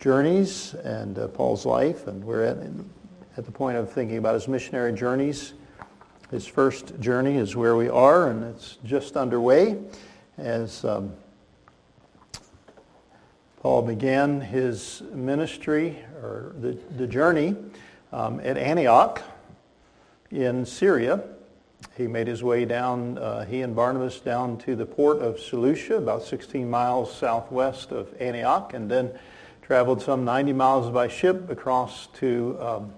journeys and Paul's life, and we're at the point of thinking about his missionary journeys. His first journey is where we are, and it's just underway as Paul began his ministry, or the journey, at Antioch in Syria. He made his way down, he and Barnabas, down to the port of Seleucia, about 16 miles southwest of Antioch, and then traveled some 90 miles by ship across to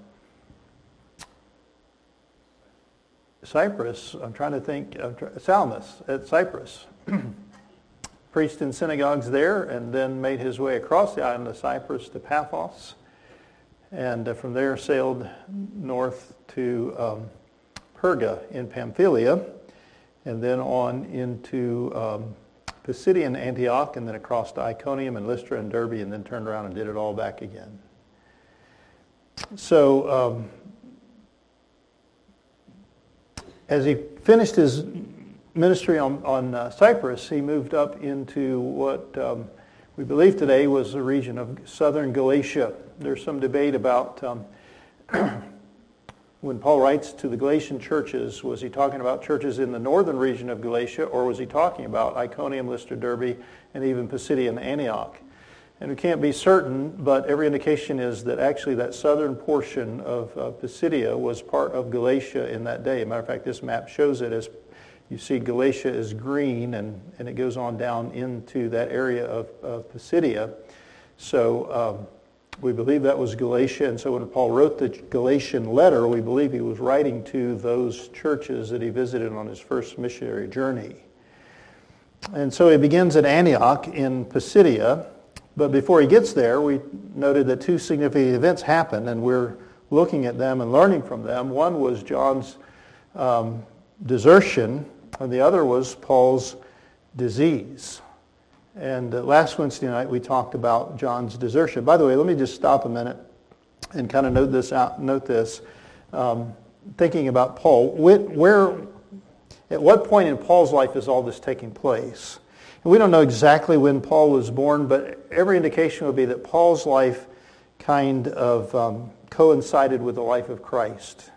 Cyprus. I'm trying to think, Salamis at Cyprus. Preached in synagogues there, and then made his way across the island of Cyprus to Paphos, and from there sailed north to Perga in Pamphylia, and then on into Pisidian Antioch, and then across to Iconium and Lystra and Derbe, and then turned around and did it all back again. So as he finished his ministry on Cyprus, he moved up into what we believe today was the region of southern Galatia. There's some debate about when Paul writes to the Galatian churches, was he talking about churches in the northern region of Galatia, or was he talking about Iconium, Lystra, Derbe, and even Pisidian Antioch? And we can't be certain, but every indication is that actually that southern portion of Pisidia was part of Galatia in that day. As a matter of fact, this map shows it as, you see Galatia is green, and it goes on down into that area of Pisidia. So we believe that was Galatia, and so when Paul wrote the Galatian letter, we believe he was writing to those churches that he visited on his first missionary journey. And so he begins at Antioch in Pisidia, but before he gets there, we noted that two significant events happened, and we're looking at them and learning from them. One was John's desertion, and the other was Paul's disease. And last Wednesday night we talked about John's desertion. By the way, let me just stop a minute and kind of note this. Thinking about Paul, at what point in Paul's life is all this taking place? And we don't know exactly when Paul was born, but every indication would be that Paul's life kind of coincided with the life of Christ.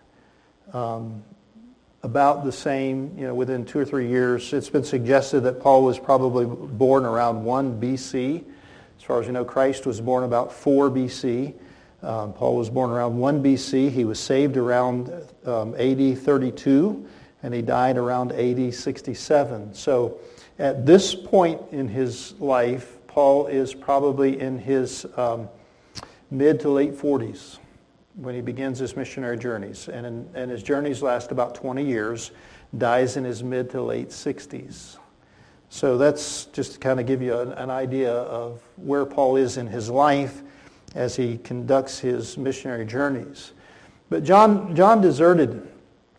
About the same, within 2 or 3 years. It's been suggested that Paul was probably born around 1 BC. As far as you know, Christ was born about 4 BC. Paul was born around 1 BC. He was saved around AD 32, and he died around AD 67. So at this point in his life, Paul is probably in his mid to late 40s. When he begins his missionary journeys. And his journeys last about 20 years, dies in his mid to late 60s. So that's just to kind of give you an idea of where Paul is in his life as he conducts his missionary journeys. But John deserted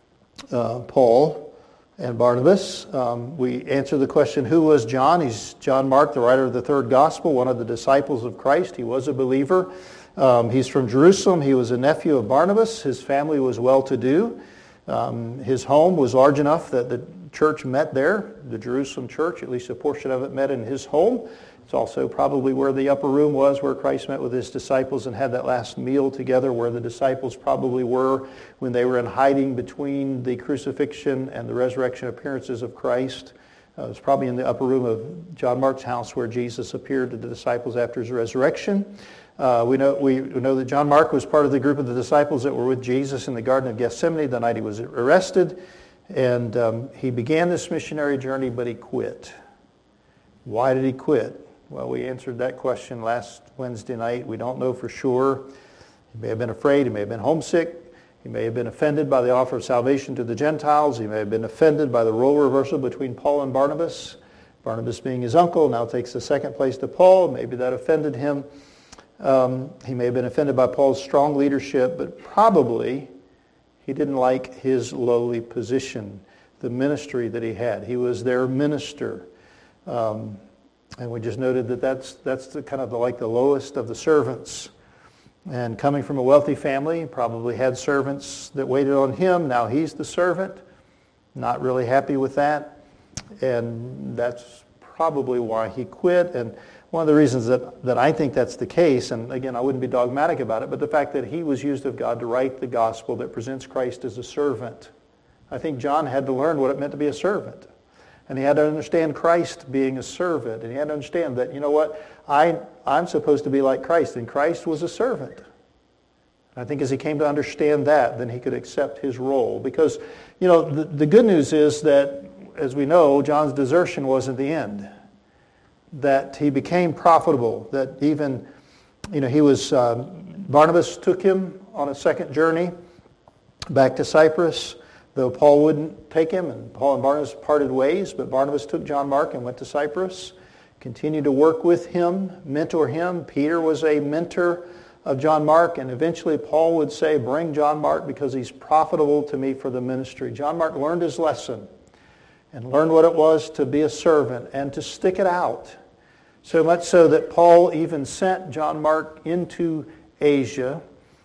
Paul and Barnabas. We answer the question, who was John? He's John Mark, the writer of the third gospel, one of the disciples of Christ. He was a believer. He's from Jerusalem. He was a nephew of Barnabas. His family was well-to-do. His home was large enough that the church met there, the Jerusalem church, at least a portion of it met in his home. It's also probably where the upper room was, where Christ met with his disciples and had that last meal together, where the disciples probably were when they were in hiding between the crucifixion and the resurrection appearances of Christ. It was probably in the upper room of John Mark's house where Jesus appeared to the disciples after his resurrection. We know that John Mark was part of the group of the disciples that were with Jesus in the Garden of Gethsemane the night he was arrested. And he began this missionary journey, but he quit. Why did he quit? Well, we answered that question last Wednesday night. We don't know for sure. He may have been afraid. He may have been homesick. He may have been offended by the offer of salvation to the Gentiles. He may have been offended by the role reversal between Paul and Barnabas. Barnabas being his uncle now takes the second place to Paul. Maybe that offended him. He may have been offended by Paul's strong leadership, but probably he didn't like his lowly position, the ministry that he had. He was their minister. And we just noted that that's the kind of like the lowest of the servants. And coming from a wealthy family, probably had servants that waited on him. Now he's the servant. Not really happy with that. And that's probably why he quit. And One of the reasons that I think that's the case, and again, I wouldn't be dogmatic about it, but the fact that he was used of God to write the gospel that presents Christ as a servant. I think John had to learn what it meant to be a servant. And he had to understand Christ being a servant. And he had to understand that, you know what, I'm supposed to be like Christ, and Christ was a servant. I think as he came to understand that, then he could accept his role. Because, you know, the good news is that, as we know, John's desertion wasn't the end. That he became profitable. That even, you know, he was, Barnabas took him on a second journey back to Cyprus, though Paul wouldn't take him, and Paul and Barnabas parted ways, but Barnabas took John Mark and went to Cyprus, continued to work with him, mentor him. Peter was a mentor of John Mark, and eventually Paul would say, bring John Mark because he's profitable to me for the ministry. John Mark learned his lesson and learned what it was to be a servant and to stick it out. So much so that Paul even sent John Mark into Asia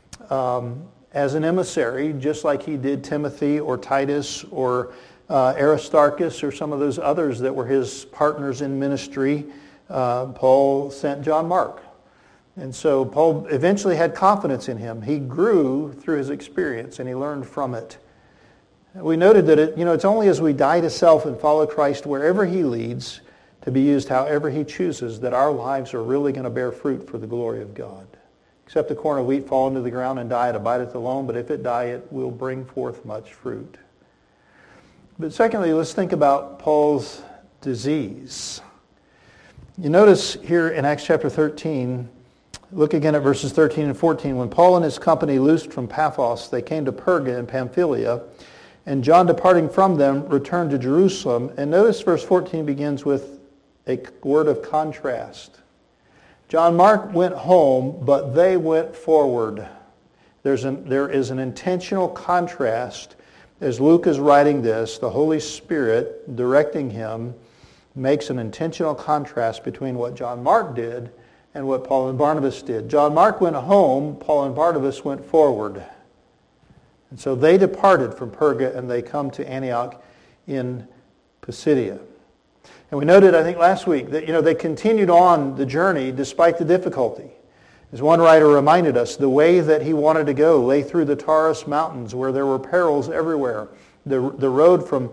as an emissary, just like he did Timothy or Titus or Aristarchus or some of those others that were his partners in ministry. Paul sent John Mark. And so Paul eventually had confidence in him. He grew through his experience and he learned from it. We noted that it's only as we die to self and follow Christ wherever he leads, to be used however he chooses, that our lives are really going to bear fruit for the glory of God. Except the corn of wheat fall into the ground and die, it abideth alone, but if it die, it will bring forth much fruit. But secondly, let's think about Paul's disease. You notice here in Acts chapter 13, look again at verses 13 and 14. When Paul and his company loosed from Paphos, they came to Perga in Pamphylia, and John, departing from them, returned to Jerusalem. And notice verse 14 begins with a word of contrast. John Mark went home, but they went forward. There is an intentional contrast. As Luke is writing this, the Holy Spirit directing him makes an intentional contrast between what John Mark did and what Paul and Barnabas did. John Mark went home, Paul and Barnabas went forward. And so they departed from Perga and they come to Antioch in Pisidia. And we noted, I think last week, that they continued on the journey despite the difficulty. As one writer reminded us, the way that he wanted to go lay through the Taurus Mountains where there were perils everywhere. The road from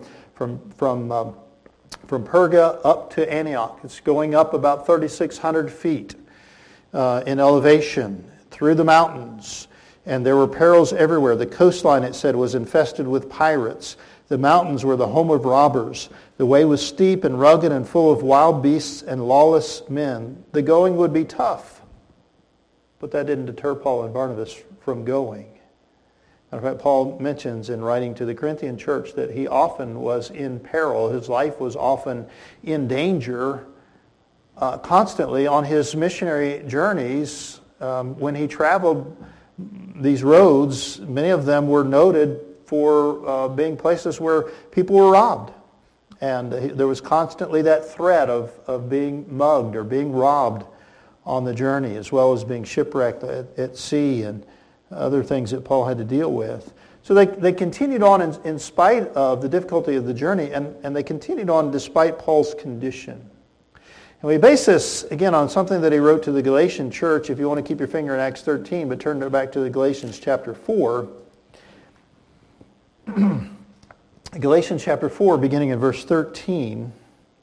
Perga up to Antioch, it's going up about 3,600 feet in elevation through the mountains. And there were perils everywhere. The coastline, it said, was infested with pirates. The mountains were the home of robbers. The way was steep and rugged and full of wild beasts and lawless men. The going would be tough. But that didn't deter Paul and Barnabas from going. In fact, Paul mentions in writing to the Corinthian church that he often was in peril. His life was often in danger constantly on his missionary journeys. When he traveled these roads, many of them were noted for being places where people were robbed. And there was constantly that threat of being mugged or being robbed on the journey, as well as being shipwrecked at sea and other things that Paul had to deal with. So they continued on in spite of the difficulty of the journey, and they continued on despite Paul's condition. And we base this, again, on something that he wrote to the Galatian church. If you want to keep your finger in Acts 13, but turn back to the Galatians chapter 4. Galatians chapter 4, beginning in verse 13.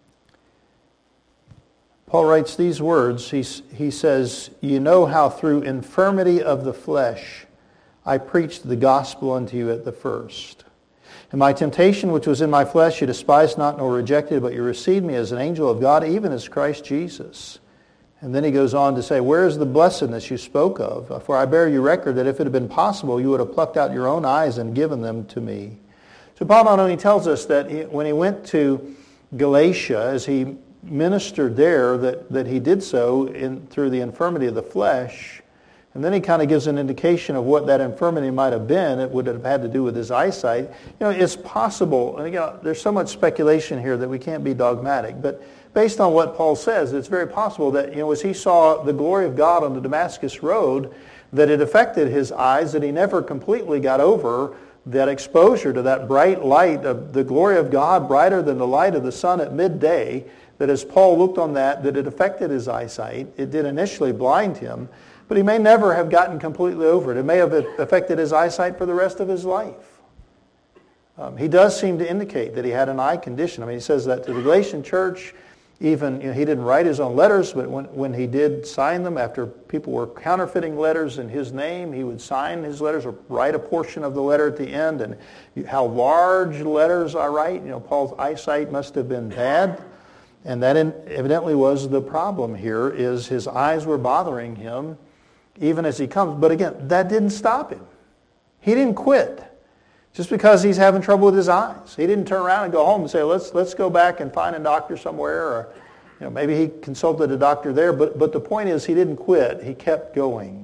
Paul writes these words. He says, "You know how through infirmity of the flesh I preached the gospel unto you at the first. And my temptation which was in my flesh you despised not nor rejected, but you received me as an angel of God, even as Christ Jesus." And then he goes on to say, "Where is the blessedness you spoke of? For I bear you record that if it had been possible, you would have plucked out your own eyes and given them to me." So Paul not only tells us that when he went to Galatia, as he ministered there, that he did so through the infirmity of the flesh. And then he kind of gives an indication of what that infirmity might have been. It would have had to do with his eyesight. It's possible, and again, there's so much speculation here that we can't be dogmatic, but based on what Paul says, it's very possible that, as he saw the glory of God on the Damascus road, that it affected his eyes, that he never completely got over that exposure to that bright light of the glory of God, brighter than the light of the sun at midday, that as Paul looked on that it affected his eyesight. It did initially blind him, but he may never have gotten completely over it. It may have affected his eyesight for the rest of his life. He does seem to indicate that he had an eye condition. I mean, he says that to the Galatian church. Even, he didn't write his own letters, but when he did sign them, after people were counterfeiting letters in his name, he would sign his letters or write a portion of the letter at the end. And how large letters I write, Paul's eyesight must have been bad. And that evidently was the problem here, is his eyes were bothering him even as he comes. But again, that didn't stop him. He didn't quit just because he's having trouble with his eyes. He didn't turn around and go home and say, let's go back and find a doctor somewhere, or maybe he consulted a doctor there. But the point is, he didn't quit. He kept going.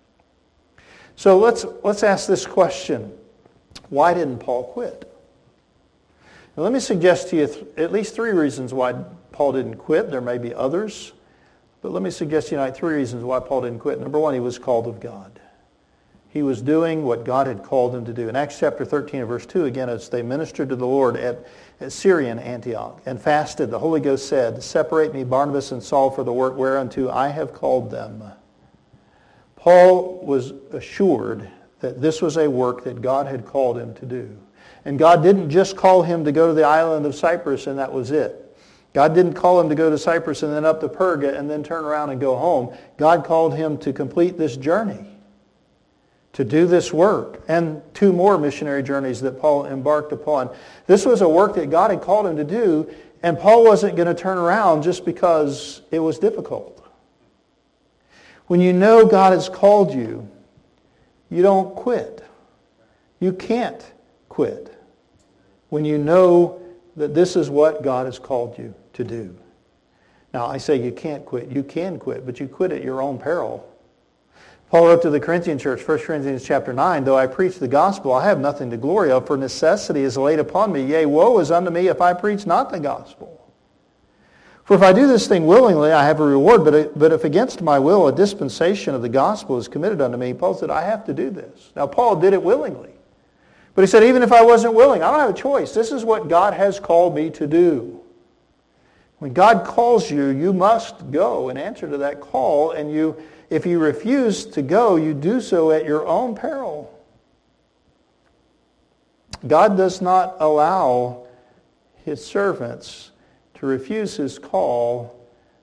So let's ask this question: why didn't Paul quit? Now, let me suggest to you at least three reasons why Paul didn't quit. There may be others, but let me suggest to you tonight three reasons why Paul didn't quit. Number one, he was called of God. He was doing what God had called him to do. In Acts chapter 13 and verse 2, again, as they ministered to the Lord at Syrian Antioch and fasted, the Holy Ghost said, "Separate me, Barnabas and Saul, for the work whereunto I have called them." Paul was assured that this was a work that God had called him to do. And God didn't just call him to go to the island of Cyprus and that was it. God didn't call him to go to Cyprus and then up to Perga and then turn around and go home. God called him to complete this journey, to do this work, and two more missionary journeys that Paul embarked upon. This was a work that God had called him to do, and Paul wasn't going to turn around just because it was difficult. When you know God has called you, you don't quit. You can't quit when you know that this is what God has called you to do. Now, I say you can't quit. You can quit, but you quit at your own peril. Paul wrote to the Corinthian church, 1 Corinthians chapter 9, "Though I preach the gospel, I have nothing to glory of, for necessity is laid upon me. Yea, woe is unto me if I preach not the gospel. For if I do this thing willingly, I have a reward, but if against my will a dispensation of the gospel is committed unto me," Paul said, "I have to do this." Now, Paul did it willingly. But he said, even if I wasn't willing, I don't have a choice. This is what God has called me to do. When God calls you, you must go and answer to that call, and if you refuse to go, you do so at your own peril. God does not allow his servants to refuse his call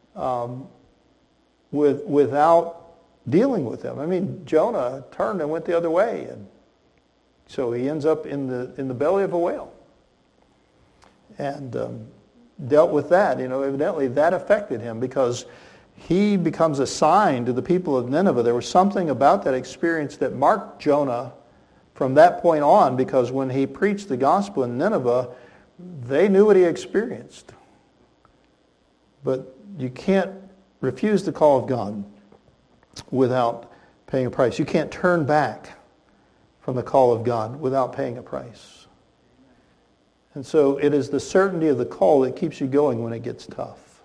without dealing with them. I mean, Jonah turned and went the other way, and so he ends up in the belly of a whale. And dealt with that. Evidently that affected him because he becomes a sign to the people of Nineveh. There was something about that experience that marked Jonah from that point on, because when he preached the gospel in Nineveh, they knew what he experienced. But you can't refuse the call of God without paying a price. You can't turn back from the call of God without paying a price. And so it is the certainty of the call that keeps you going when it gets tough.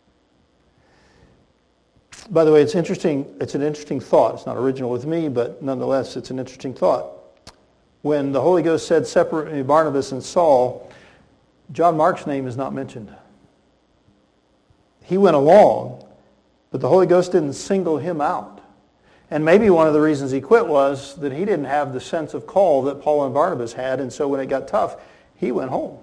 By the way, it's interesting. It's an interesting thought. It's not original with me, but nonetheless, it's an interesting thought. When the Holy Ghost said, "Separate me, Barnabas and Saul," John Mark's name is not mentioned. He went along, but the Holy Ghost didn't single him out. And maybe one of the reasons he quit was that he didn't have the sense of call that Paul and Barnabas had, and so when it got tough, he went home.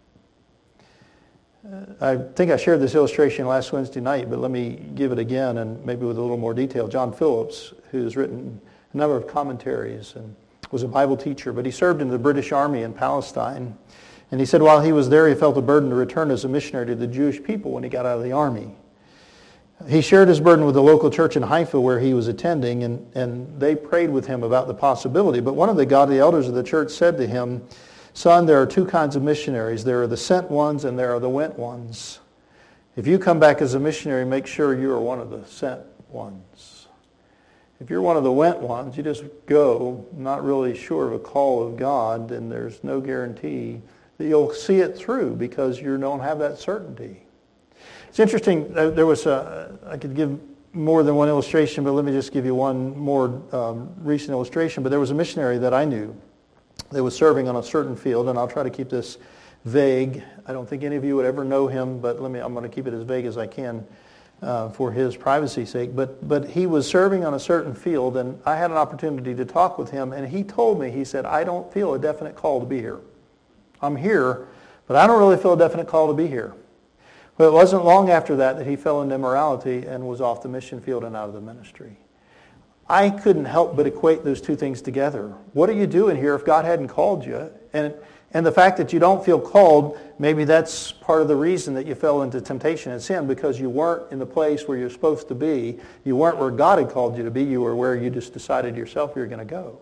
I think I shared this illustration last Wednesday night, but let me give it again, and maybe with a little more detail. John Phillips, who's written a number of commentaries and was a Bible teacher, but he served in the British Army in Palestine. And he said while he was there, he felt a burden to return as a missionary to the Jewish people when he got out of the army. He shared his burden with the local church in Haifa where he was attending, and they prayed with him about the possibility. But one of the godly elders of the church said to him, "Son, there are two kinds of missionaries. There are the sent ones and there are the went ones. If you come back as a missionary, make sure you are one of the sent ones. If you're one of the went ones, you just go, not really sure of a call of God, and there's no guarantee that you'll see it through because you don't have that certainty." It's interesting. There was I could give more than one illustration, but let me just give you one more recent illustration. But there was a missionary that I knew that was serving on a certain field, and I'll try to keep this vague. I don't think any of you would ever know him, but I'm going to keep it as vague as I can for his privacy's sake. But he was serving on a certain field, and I had an opportunity to talk with him, and he told me, he said, I don't feel a definite call to be here. I'm here, but I don't really feel a definite call to be here. But it wasn't long after that he fell into immorality and was off the mission field and out of the ministry. I couldn't help but equate those two things together. What are you doing here if God hadn't called you? And the fact that you don't feel called, maybe that's part of the reason that you fell into temptation and sin, because you weren't in the place where you're supposed to be. You weren't where God had called you to be. You were where you just decided yourself you were going to go.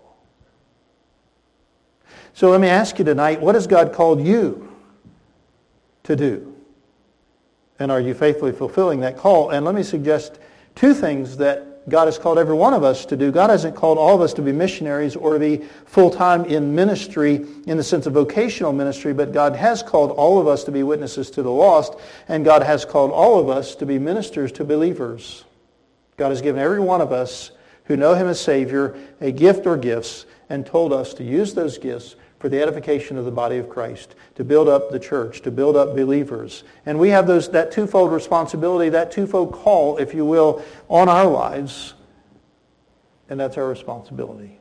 So let me ask you tonight, what has God called you to do? And are you faithfully fulfilling that call? And let me suggest two things that God has called every one of us to do. God hasn't called all of us to be missionaries or to be full-time in ministry in the sense of vocational ministry, but God has called all of us to be witnesses to the lost, and God has called all of us to be ministers to believers. God has given every one of us who know Him as Savior a gift or gifts and told us to use those gifts for the edification of the body of Christ, to build up the church, to build up believers. And we have that twofold responsibility, that twofold call, if you will, on our lives. And that's our responsibility.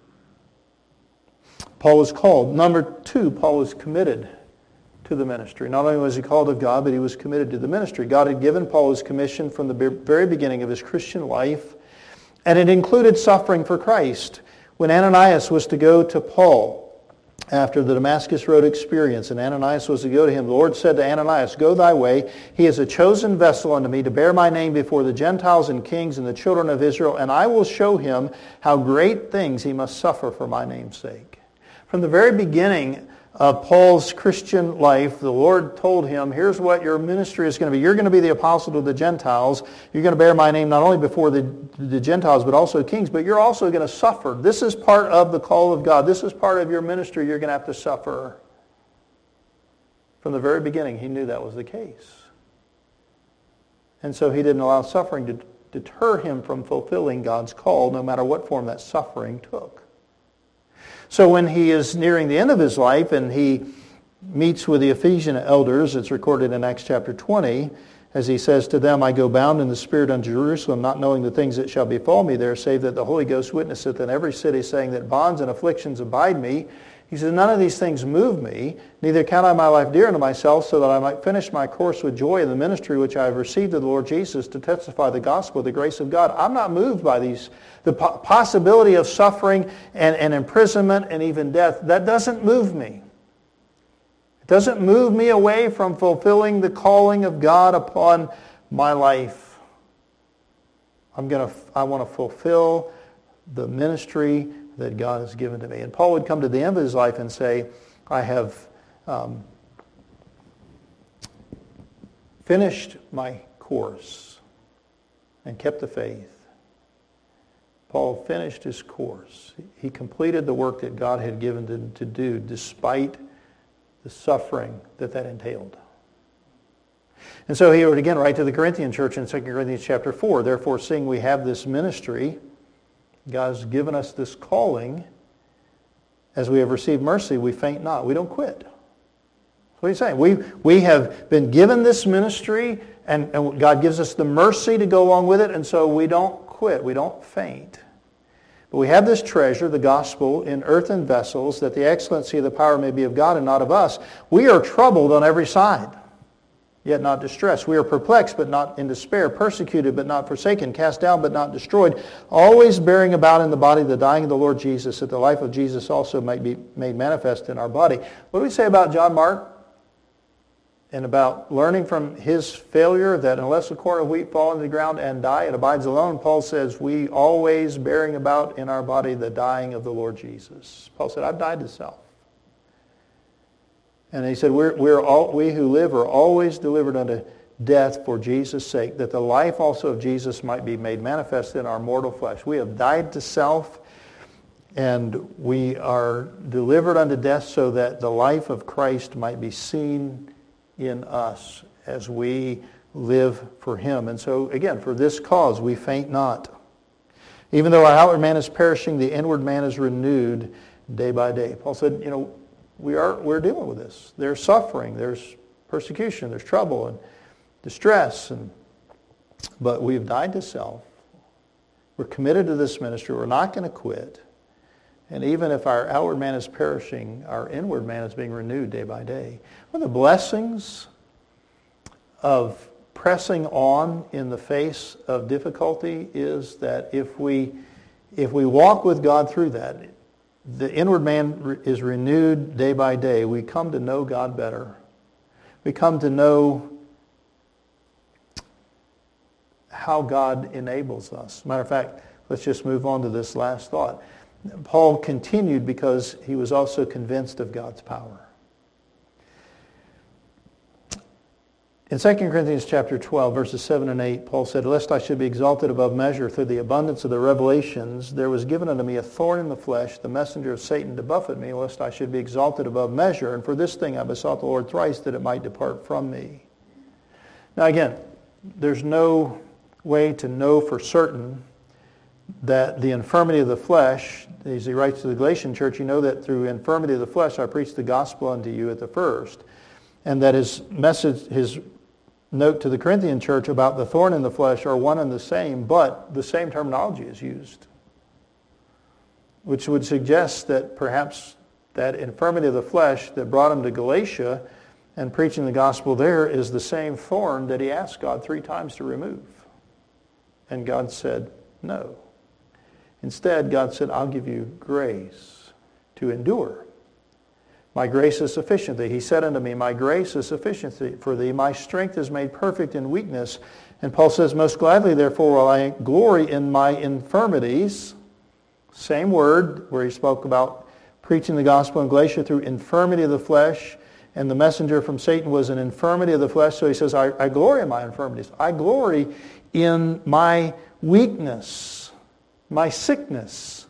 Paul was called. Number two, Paul was committed to the ministry. Not only was he called of God, but he was committed to the ministry. God had given Paul his commission from the very beginning of his Christian life, and it included suffering for Christ. When Ananias was to go to Paul after the Damascus Road experience, and Ananias was to go to him, the Lord said to Ananias, "Go thy way. He is a chosen vessel unto me to bear my name before the Gentiles and kings and the children of Israel, and I will show him how great things he must suffer for my name's sake." From the very beginning of Paul's Christian life, the Lord told him, here's what your ministry is going to be. You're going to be the apostle to the Gentiles. You're going to bear my name not only before the Gentiles, but also kings, but you're also going to suffer. This is part of the call of God. This is part of your ministry. You're going to have to suffer. From the very beginning, he knew that was the case. And so he didn't allow suffering to deter him from fulfilling God's call, no matter what form that suffering took. So when he is nearing the end of his life and he meets with the Ephesian elders, it's recorded in Acts chapter 20, as he says to them, "I go bound in the Spirit unto Jerusalem, not knowing the things that shall befall me there, save that the Holy Ghost witnesseth in every city, saying that bonds and afflictions abide me." He says, "None of these things move me, neither count I my life dear unto myself, so that I might finish my course with joy in the ministry which I have received of the Lord Jesus, to testify the gospel of the grace of God." I'm not moved by the possibility of suffering and imprisonment and even death. That doesn't move me. It doesn't move me away from fulfilling the calling of God upon my life. I want to fulfill the ministry that God has given to me. And Paul would come to the end of his life and say, "I have finished my course and kept the faith." Paul finished his course. He completed the work that God had given him to do, despite the suffering that entailed. And so he would again write to the Corinthian church in 2 Corinthians chapter 4, "Therefore, seeing we have this ministry, God has given us this calling, as we have received mercy, we faint not." We don't quit. That's what he's saying. We have been given this ministry, and God gives us the mercy to go along with it, and so we don't quit. We don't faint. But we have this treasure, the gospel, in earthen vessels, that the excellency of the power may be of God and not of us. We are troubled on every side, yet not distressed. We are perplexed, but not in despair, persecuted, but not forsaken, cast down, but not destroyed, always bearing about in the body the dying of the Lord Jesus, that the life of Jesus also might be made manifest in our body. What do we say about John Mark? And about learning from his failure that unless a corn of wheat fall into the ground and die, it abides alone. We says, we always bearing about in our body the dying of the Lord Jesus. Paul said, I've died to self. And he said, we who live are always delivered unto death for Jesus' sake, that the life also of Jesus might be made manifest in our mortal flesh. We have died to self, and we are delivered unto death so that the life of Christ might be seen in us as we live for him. And so, again, for this cause we faint not. Even though our outward man is perishing, the inward man is renewed day by day. Paul said, we're dealing with this. There's suffering, there's persecution, there's trouble and distress, but we've died to self. We're committed to this ministry. We're not going to quit. And even if our outward man is perishing, our inward man is being renewed day by day. One of the blessings of pressing on in the face of difficulty is that if we walk with God through that, the inward man is renewed day by day. We come to know God better. We come to know how God enables us. Matter of fact, let's just move on to this last thought. Paul continued because he was also convinced of God's power. In 2 Corinthians chapter 12, verses 7 and 8, Paul said, "Lest I should be exalted above measure through the abundance of the revelations, there was given unto me a thorn in the flesh, the messenger of Satan to buffet me, lest I should be exalted above measure. And for this thing I besought the Lord thrice, that it might depart from me." Now again, there's no way to know for certain that the infirmity of the flesh, as he writes to the Galatian church, you know that through infirmity of the flesh I preached the gospel unto you at the first. And that his message, his note to the Corinthian church about the thorn in the flesh are one and the same, but the same terminology is used, which would suggest that perhaps that infirmity of the flesh that brought him to Galatia and preaching the gospel there is the same thorn that he asked God 3 times to remove. And God said, no. Instead, God said, I'll give you grace to endure. My grace is sufficient thee. He said unto me, my grace is sufficient for thee. My strength is made perfect in weakness. And Paul says, most gladly, therefore, will I glory in my infirmities. Same word where he spoke about preaching the gospel in Galatia through infirmity of the flesh. And the messenger from Satan was an infirmity of the flesh. So he says, I glory in my infirmities. I glory in my weakness, my sickness,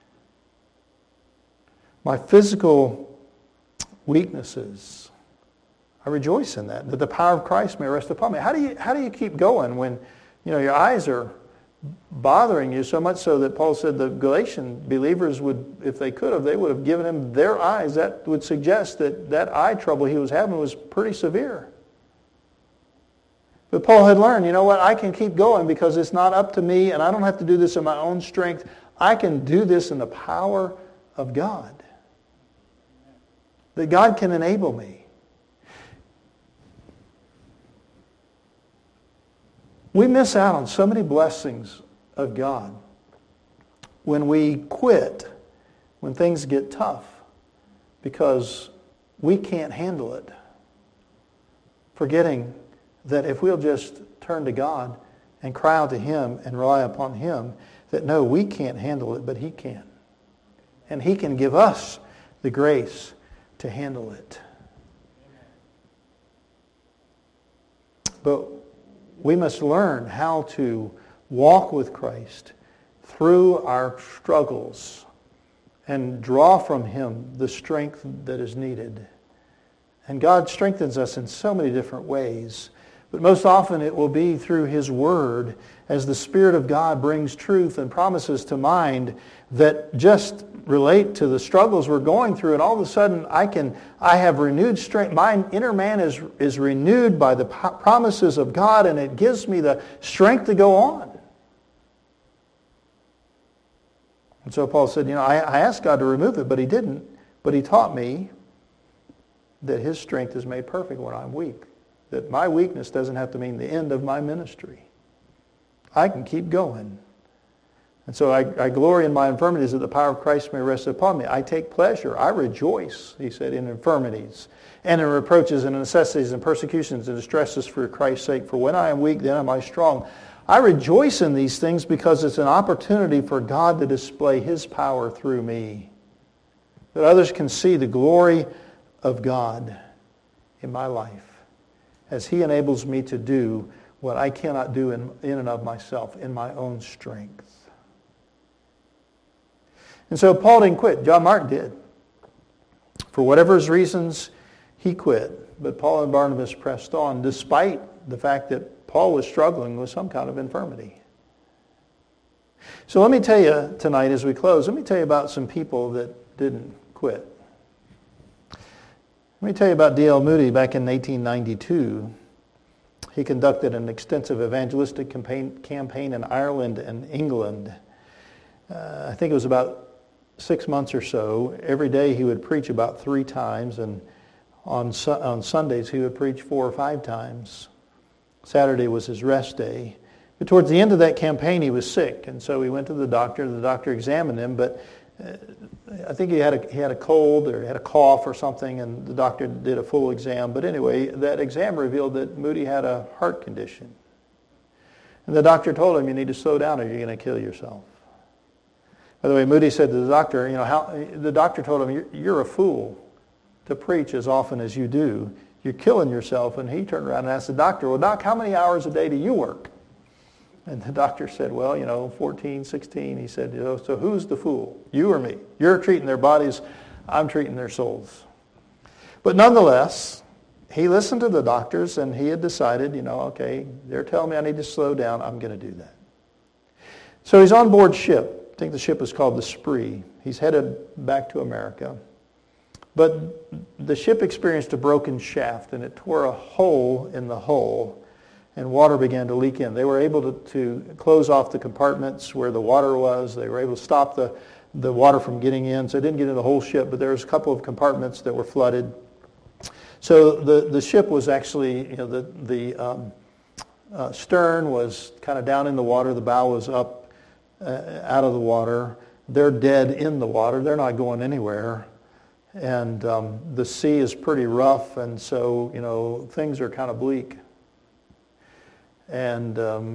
my physical weaknesses. I rejoice in that the power of Christ may rest upon me. How do you keep going when your eyes are bothering you so much so that Paul said the Galatian believers would, if they could have, they would have given him their eyes. That would suggest that eye trouble he was having was pretty severe. But Paul had learned, you know what, I can keep going because it's not up to me and I don't have to do this in my own strength. I can do this in the power of God. That God can enable me. We miss out on so many blessings of God when we quit, when things get tough, because we can't handle it. Forgetting that if we'll just turn to God and cry out to Him and rely upon Him, that no, we can't handle it, but He can. And He can give us the grace to handle it. But we must learn how to walk with Christ through our struggles and draw from Him the strength that is needed. And God strengthens us in so many different ways. But most often it will be through His Word as the Spirit of God brings truth and promises to mind that just relate to the struggles we're going through, and all of a sudden I have renewed strength. My inner man is renewed by the promises of God, and it gives me the strength to go on. And so Paul said, I asked God to remove it, but He didn't. But He taught me that His strength is made perfect when I'm weak. That my weakness doesn't have to mean the end of my ministry. I can keep going. And so I glory in my infirmities that the power of Christ may rest upon me. I take pleasure. I rejoice, he said, in infirmities and in reproaches and necessities and persecutions and distresses for Christ's sake. For when I am weak, then am I strong. I rejoice in these things because it's an opportunity for God to display His power through me. That others can see the glory of God in my life as He enables me to do what I cannot do in and of myself, in my own strength. And so Paul didn't quit. John Mark did. For whatever his reasons, he quit. But Paul and Barnabas pressed on, despite the fact that Paul was struggling with some kind of infirmity. So let me tell you tonight as we close, let me tell you about some people that didn't quit. Let me tell you about D.L. Moody back in 1892. He conducted an extensive evangelistic campaign in Ireland and England. I think it was about 6 months or so. Every day he would preach about 3 times, and on Sundays he would preach 4 or 5 times. Saturday was his rest day. But towards the end of that campaign he was sick, and so he went to the doctor. The doctor examined him, but I think he had a cold or had a cough or something, and the doctor did a full exam. But anyway, that exam revealed that Moody had a heart condition. And the doctor told him, you need to slow down or you're going to kill yourself. By the way, Moody said to the doctor, the doctor told him, you're a fool to preach as often as you do. You're killing yourself. And he turned around and asked the doctor, well, Doc, how many hours a day do you work? And the doctor said, 14, 16. He said, so who's the fool? You or me? You're treating their bodies. I'm treating their souls. But nonetheless, he listened to the doctors, and he had decided, okay, they're telling me I need to slow down. I'm going to do that. So he's on board ship. I think the ship was called the Spree. He's headed back to America. But the ship experienced a broken shaft, and it tore a hole in the hull, and water began to leak in. They were able to close off the compartments where the water was. They were able to stop the water from getting in, so it didn't get in the whole ship, but there was a couple of compartments that were flooded. So the ship was actually, the stern was kind of down in the water. The bow was up out of the water. They're dead in the water. They're not going anywhere. And the sea is pretty rough, and so, things are kind of bleak. And,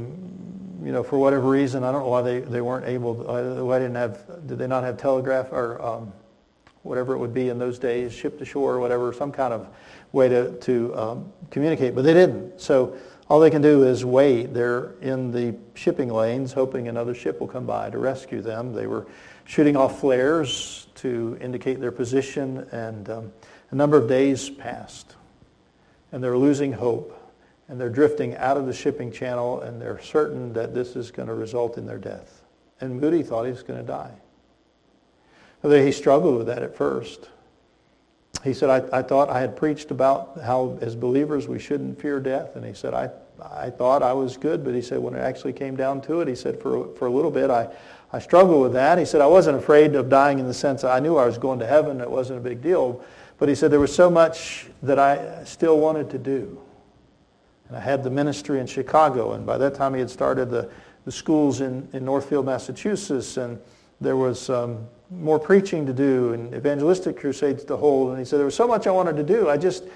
for whatever reason, I don't know why they weren't able, why did they not have telegraph or whatever it would be in those days, ship to shore or whatever, some kind of way to communicate, but they didn't. So all they can do is wait. They're in the shipping lanes hoping another ship will come by to rescue them. They were shooting off flares to indicate their position, and a number of days passed, and they're losing hope. And they're drifting out of the shipping channel, and they're certain that this is going to result in their death. And Moody thought he was going to die. Although he struggled with that at first. He said, I thought I had preached about how as believers we shouldn't fear death. And he said, I thought I was good. But he said, when it actually came down to it, he said, for a little bit, I struggled with that. He said, I wasn't afraid of dying in the sense that I knew I was going to heaven. It wasn't a big deal. But he said, there was so much that I still wanted to do. And I had the ministry in Chicago, and by that time he had started the schools in Northfield, Massachusetts, and there was more preaching to do and evangelistic crusades to hold. And he said, there was so much I wanted to do.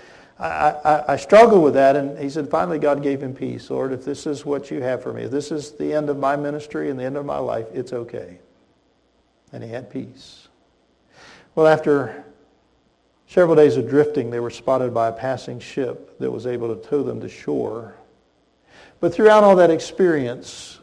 I struggled with that, and he said, finally God gave him peace. Lord, if this is what you have for me, if this is the end of my ministry and the end of my life, it's okay. And he had peace. Well, after several days of drifting, they were spotted by a passing ship that was able to tow them to shore. But throughout all that experience,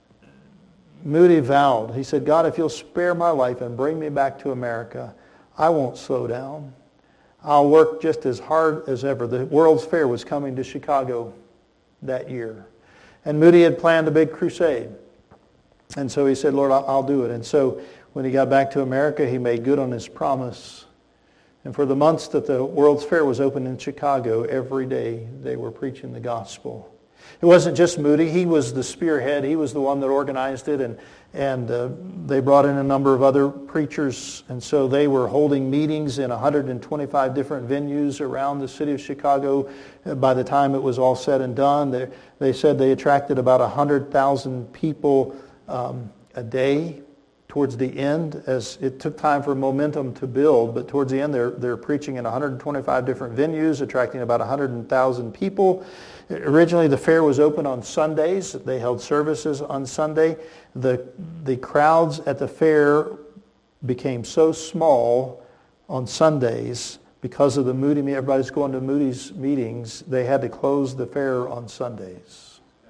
Moody vowed, he said, God, if you'll spare my life and bring me back to America, I won't slow down. I'll work just as hard as ever. The World's Fair was coming to Chicago that year. And Moody had planned a big crusade. And so he said, Lord, I'll do it. And so when he got back to America, he made good on his promise. And for the months that the World's Fair was open in Chicago, every day they were preaching the gospel. It wasn't just Moody. He was the spearhead. He was the one that organized it. And they brought in a number of other preachers. And so they were holding meetings in 125 different venues around the city of Chicago. By the time it was all said and done, they said they attracted about 100,000 people a day. Towards the end, as it took time for momentum to build, but towards the end they're preaching in 125 different venues, attracting about 100,000 people. Originally the fair was open on Sundays. They held services on Sunday. The crowds at the fair became so small on Sundays because of the Moody, everybody's going to Moody's meetings, they had to close the fair on Sundays.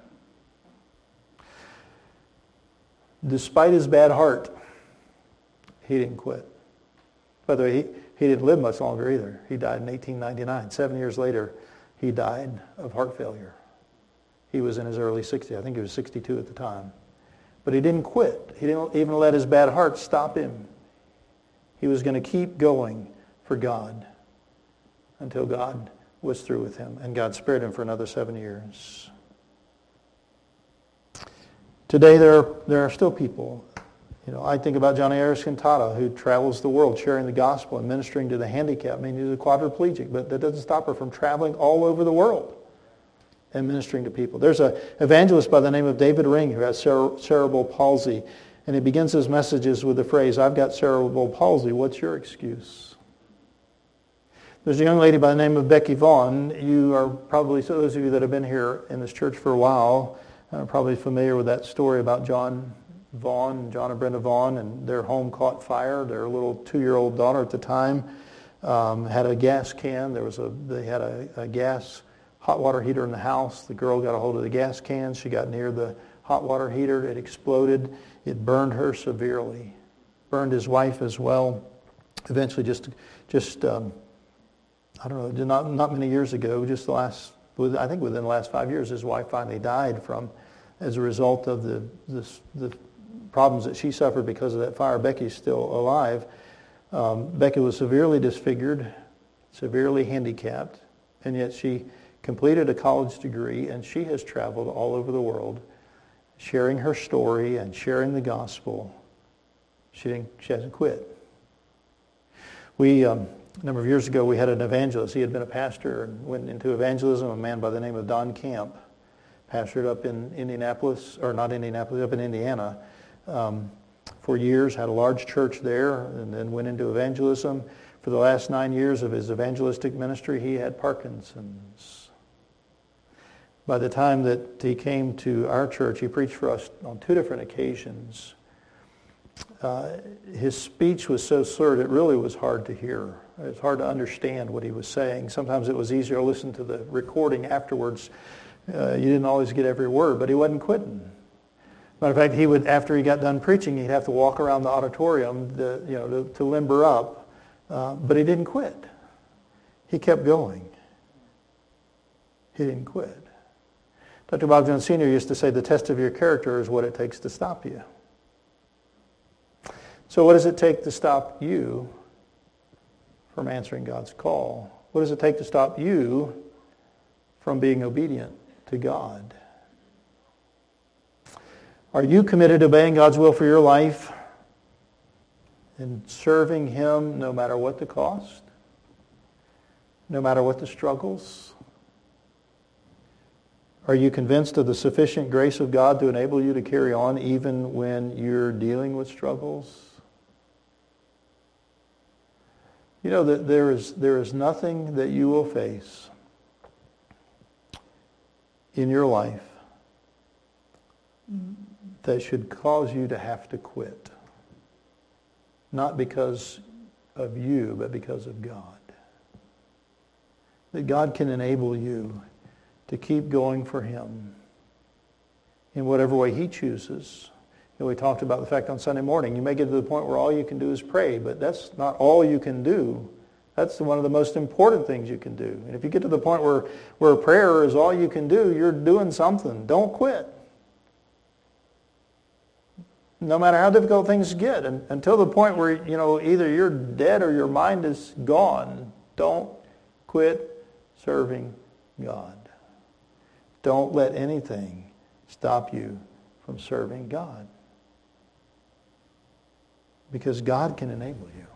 Despite his bad heart, he didn't quit. By the way, he didn't live much longer either. He died in 1899. 7 years later, he died of heart failure. He was in his early 60s. I think he was 62 at the time. But he didn't quit. He didn't even let his bad heart stop him. He was going to keep going for God until God was through with him, and God spared him for another 7 years. Today there are still people. I think about Johnny Ariscantata, who travels the world sharing the gospel and ministering to the handicapped. He's a quadriplegic, but that doesn't stop her from traveling all over the world and ministering to people. There's an evangelist by the name of David Ring who has cerebral palsy, and he begins his messages with the phrase, "I've got cerebral palsy, what's your excuse?" There's a young lady by the name of Becky Vaughn. You are probably, so those of you that have been here in this church for a while, are probably familiar with that story about John and Brenda Vaughn, and their home caught fire. Their little 2-year-old daughter at the time had a gas can. They had a gas hot water heater in the house. The girl got a hold of the gas can. She got near the hot water heater. It exploded. It burned her severely. Burned his wife as well. Eventually, just I don't know, not many years ago, I think within the last 5 years, his wife finally died as a result of the problems that she suffered because of that fire. Becky's still alive. Becky was severely disfigured, severely handicapped, and yet she completed a college degree, and she has traveled all over the world sharing her story and sharing the gospel. She hasn't quit. A number of years ago, we had an evangelist. He had been a pastor and went into evangelism, a man by the name of Don Camp. Pastored up in up in Indiana for years, had a large church there, and then went into evangelism. For the last 9 years of his evangelistic ministry, he had Parkinson's. By the time that he came to our church, he preached for us on 2 different occasions. His speech was so slurred, it really was hard to hear. It was hard to understand what he was saying. Sometimes it was easier to listen to the recording afterwards. You didn't always get every word, but he wasn't quitting. Matter of fact, after he got done preaching, he'd have to walk around the auditorium to limber up. But he didn't quit. He kept going. He didn't quit. Dr. Bob Jones Sr. used to say, the test of your character is what it takes to stop you. So what does it take to stop you from answering God's call? What does it take to stop you from being obedient to God? Are you committed to obeying God's will for your life and serving Him no matter what the cost? No matter what the struggles? Are you convinced of the sufficient grace of God to enable you to carry on even when you're dealing with struggles? You know that there is nothing that you will face in your life that should cause you to have to quit. Not because of you, but because of God. That God can enable you to keep going for Him in whatever way He chooses. We talked about the fact on Sunday morning, you may get to the point where all you can do is pray, but that's not all you can do. That's one of the most important things you can do. And if you get to the point where prayer is all you can do, you're doing something. Don't quit. No matter how difficult things get, until the point where either you're dead or your mind is gone, don't quit serving God. Don't let anything stop you from serving God. Because God can enable you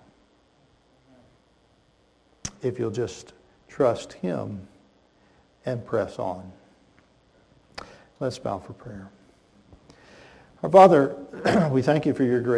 if you'll just trust Him and press on. Let's bow for prayer. Our Father, we thank You for Your grace.